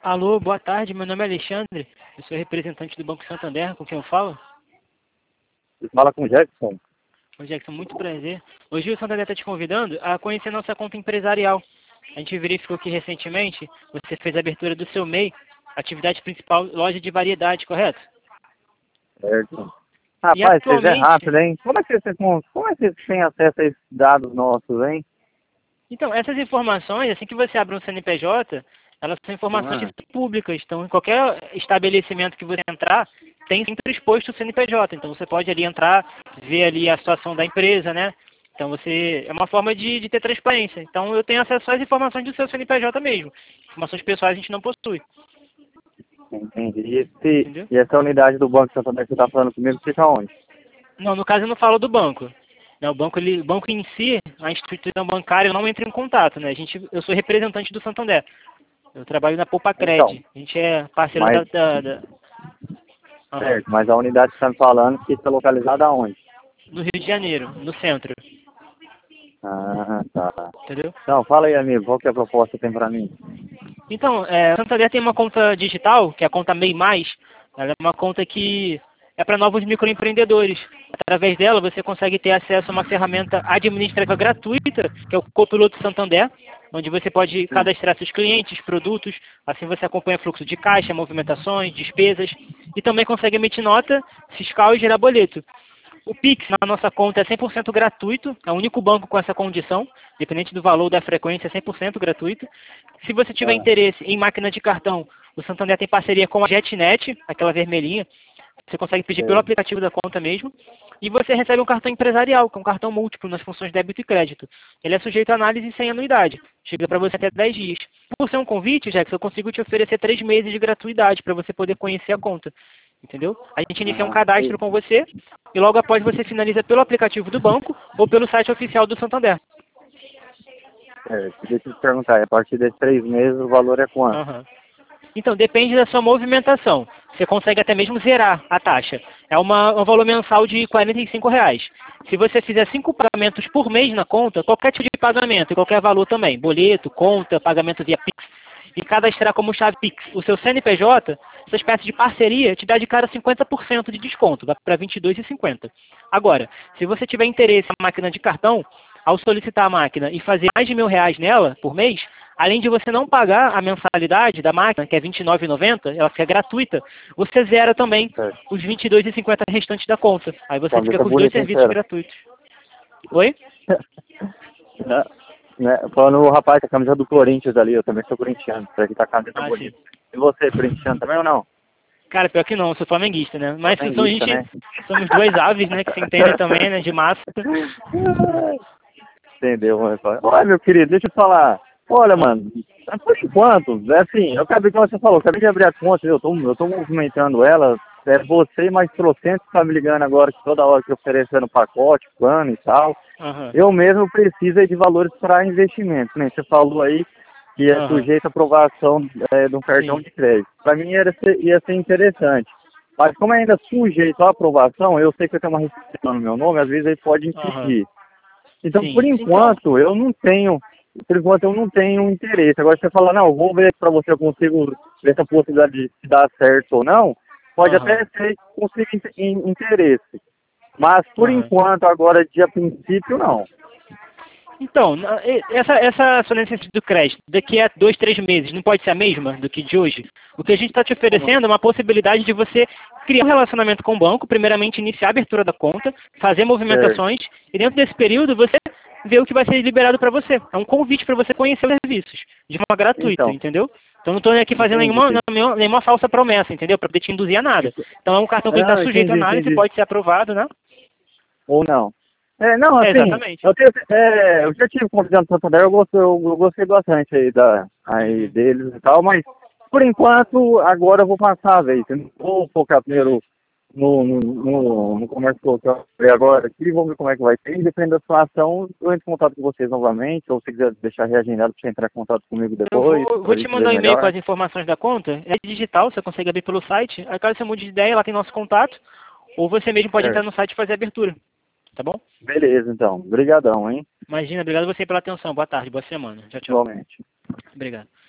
Alô, boa tarde, meu nome é Alexandre, eu sou representante do Banco Santander, com quem eu falo? Você fala com o Jackson? Ô Jackson, muito prazer. Hoje o Santander está te convidando a conhecer nossa conta empresarial. A gente verificou que recentemente você fez a abertura do seu MEI, atividade principal, loja de variedade, correto? Certo. E Rapaz, vocês é atualmente, rápido, hein? Como é que vocês têm acesso a esses dados nossos, hein? então, essas informações, assim que você abre um CNPJ, elas são informações que Ah, são públicas. Então, em qualquer estabelecimento que você entrar, tem sempre exposto o CNPJ. Então, você pode ali entrar, ver ali a situação da empresa, né? Então, é uma forma de ter transparência. Então, eu tenho acesso às informações do seu CNPJ mesmo. Informações pessoais a gente não possui, entendi. entendeu? E essa unidade do Banco Santander que você está falando comigo fica onde? Não, no caso eu não falo do banco. Né, o banco em si, a instituição bancária não entra em contato, né? Eu sou representante do Santander. Eu trabalho na Poupa Então, Cred. A gente é parceiro mas, Aham. certo, mas a unidade que você está me falando fica localizada aonde? No Rio de Janeiro, no centro, Ah, tá. entendeu? Então, fala aí, amigo, qual que é a proposta que tem pra mim? Então, o Santander tem uma conta digital, que é a conta MEI+. Ela é uma conta que é para novos microempreendedores. Através dela, você consegue ter acesso a uma ferramenta administrativa gratuita, que é o Copiloto Santander, onde você pode Sim. cadastrar seus clientes, produtos, assim você acompanha fluxo de caixa, movimentações, despesas, e também consegue emitir nota fiscal e gerar boleto. O Pix na nossa conta é 100% gratuito, é o único banco com essa condição, independente do valor da frequência, é 100% gratuito. Se você tiver Ah, interesse em máquina de cartão, o Santander tem parceria com a JetNet, aquela vermelhinha. Você consegue pedir pelo sei. aplicativo da conta mesmo. E você recebe um cartão empresarial, que é um cartão múltiplo nas funções débito e crédito. Ele é sujeito a análise sem anuidade. Chega para você até 10 dias. Por ser um convite, Jackson, eu consigo te oferecer 3 meses de gratuidade para você poder conhecer a conta. Entendeu? A gente inicia um Ah, cadastro com você e logo após você finaliza pelo aplicativo do banco ou pelo site oficial do Santander. certo. Deixa eu te perguntar, a partir desses 3 meses o valor é quanto? Aham. Então, depende da sua movimentação. Você consegue até mesmo zerar a taxa. É um valor mensal de R$ 45. Se você fizer 5 pagamentos por mês na conta, qualquer tipo de pagamento e qualquer valor também, boleto, conta, pagamento via Pix, e cadastrar como chave Pix o seu CNPJ, essa espécie de parceria te dá de cara 50% de desconto, vai para R$ 22,50. Agora, se você tiver interesse na máquina de cartão, ao solicitar a máquina e fazer mais de R$ 1.000 nela por mês, além de você não pagar a mensalidade da máquina, que é R$ 29,90, ela fica gratuita, você zera também Certo. os R$ 22,50 restantes da conta. Aí você fica Camiseta com os dois bonita, hein, serviços fera? gratuitos. Oi? Né? Né? Falando o rapaz com a camisa do Corinthians ali, eu também sou corintiano, isso aqui tá a camisa Ah, sim. bonita. E você, corintiano também ou não? Cara, pior que não, eu sou flamenguista, né? Mas Flamenguista, né? somos duas aves, né, que se entendem também, né, de massa. Entendeu, mano? Olha, meu querido, deixa eu falar. Olha, Ah, mano, por enquanto, é assim, eu acabei, como você falou, acabei de abrir a conta, eu tô movimentando ela, você e mais trocentos que tá me ligando agora, que toda hora que oferecendo pacote, plano e tal. aham, Eu mesmo preciso aí de valores para investimento, né? Você falou aí que é aham, sujeito à aprovação de um cartão sim, de crédito. Para mim ia ser interessante. Mas como é ainda sujeito à aprovação, eu sei que eu tenho uma restrição no meu nome, às vezes aí pode aham, impedir. Então, sim. Então, por enquanto eu não tenho interesse. Agora você fala, não, vou ver para você, eu consigo ver essa possibilidade de se dar certo ou não, pode aham, até ser que consiga interesse. Mas por aham. enquanto, agora de a princípio, não. Então, essa sua necessidade do crédito, daqui a 2, 3 meses, não pode ser a mesma do que de hoje? O que a gente está te Como? oferecendo é uma possibilidade de você criar um relacionamento com o banco, primeiramente iniciar a abertura da conta, fazer Certo. movimentações, e dentro desse período você vê o que vai ser liberado para você. É um convite para você conhecer os serviços, de forma gratuita, Então, entendeu? Então não estou aqui fazendo entendi. nenhuma falsa promessa, entendeu? Para poder te induzir a nada. Então é um cartão que está Não, sujeito à análise, entendi. pode ser aprovado, né? Ou não. Não, É, assim, exatamente. eu já tive confiança no Santander, eu gostei bastante aí Uhum. deles e tal, mas por enquanto, agora eu vou passar a vez. Eu não vou focar primeiro no comércio que eu abri agora aqui, vamos ver como é que vai ser. E dependendo da situação, eu entro em contato com vocês novamente, ou se quiser deixar reagendado para você entrar em contato comigo depois, Vou para a te gente ver mandar um e-mail com melhor. as informações da conta. É digital, você consegue abrir pelo site. Aí caso você mude de ideia, lá tem nosso contato. Ou você mesmo pode entrar Certo. no site e fazer a abertura. Tá bom? Beleza, então. Obrigadão, hein? Imagina, obrigado você pela atenção. Boa tarde, boa semana. Tchau, tchau. Igualmente. Obrigado.